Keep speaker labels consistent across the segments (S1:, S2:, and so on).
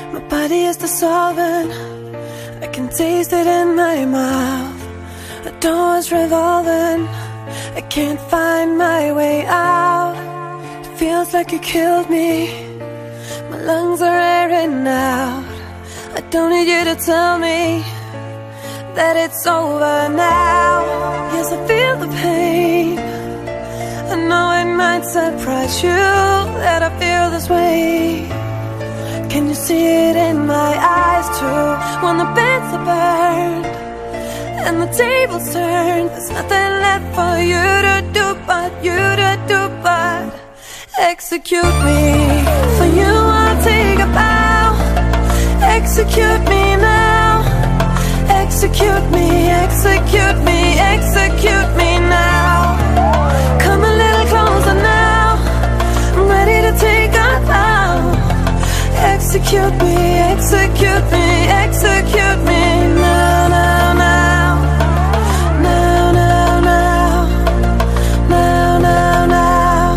S1: My body is dissolving, I can taste it in my mouth. The door is revolving, I can't find my way out. It feels like you killed me, my lungs are airing out. I don't need you to tell me that it's over now. Yes, I feel the pain, I know it might surprise you that I feel this way. Can you see it in my eyes too? When the beds are burned and the tables turned, there's nothing left for you to do but execute me. For you I'll take a bow. Execute me now. Execute me, execute me, execute me now. Come a little closer now, I'm ready to take a bow. Execute me, execute me, execute me now, now, now. Now, now, now. Now, now, now.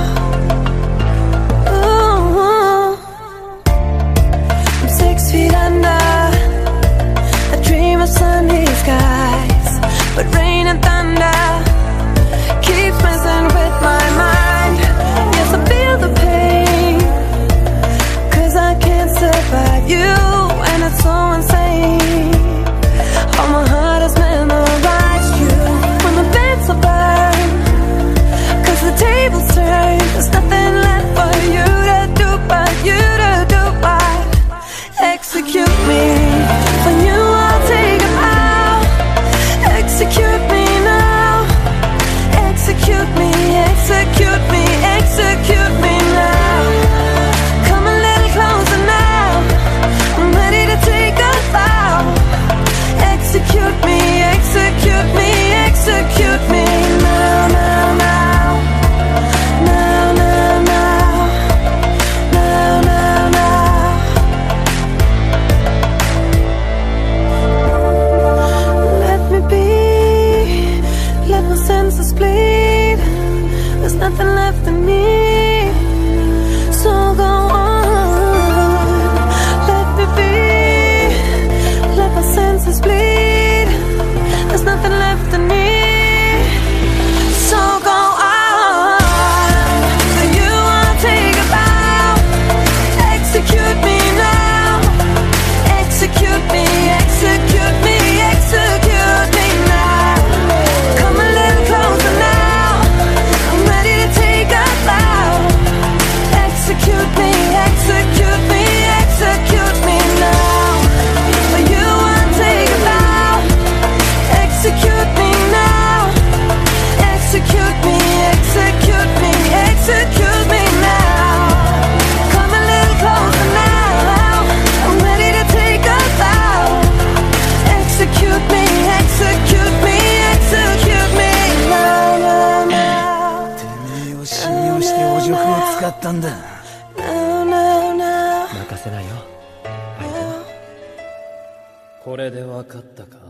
S1: Ooh. I'm 6 feet under, I dream of sunny skies, but rain and thunder keeps messing with my mind. Yes, I feel the pain, cause I can't survive you, and it's so insane. All my heart has memorized you. When the beds are burned, cause the tables turn, there's nothing left for you to do but execute me. For you I'll take a bow. Execute me now. Execute me, execute me, execute me now. Come a little closer now, I'm ready to take a bow. Execute me, execute me, execute me now, now, now. Now, now, now. Now, now, now. Let me be, let my senses bleed. There's nothing left in me, so go on. Let me be, let my senses bleed. There's nothing left in me, so go on. For you I'll take a bow. Execute me now. Execute me, execute me, execute me now. Come a little closer now, I'm ready to take a bow. Execute me, execute me, execute me now. For you I'll take a bow. Execute me now. Execute me, execute me, execute me now. Come a little closer now, I'm ready to take a bow. Execute me, execute me, execute me now, now, now.
S2: てめえを信用してお嬢を使ったんだ。
S1: Now, now, now.
S3: 任せないよ、相手は。これで分かったか。